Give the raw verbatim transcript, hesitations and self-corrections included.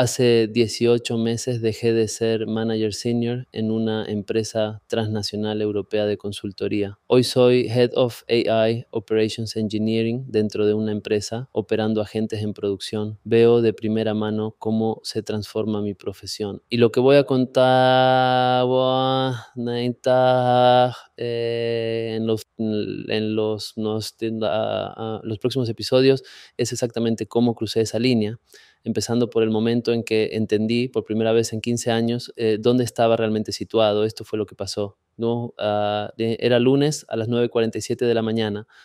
Hace dieciocho meses dejé de ser manager senior en una empresa transnacional europea de consultoría. Hoy soy Head of A I Operations Engineering dentro de una empresa operando agentes en producción. Veo de primera mano cómo se transforma mi profesión. Y lo que voy a contar eh, en los, en los, los, los próximos episodios es exactamente cómo crucé esa línea, empezando por el momento en que entendí por primera vez en quince años eh, dónde estaba realmente situado. Esto fue lo que pasó, ¿no? Uh, de, era lunes a las nueve cuarenta y siete de la mañana.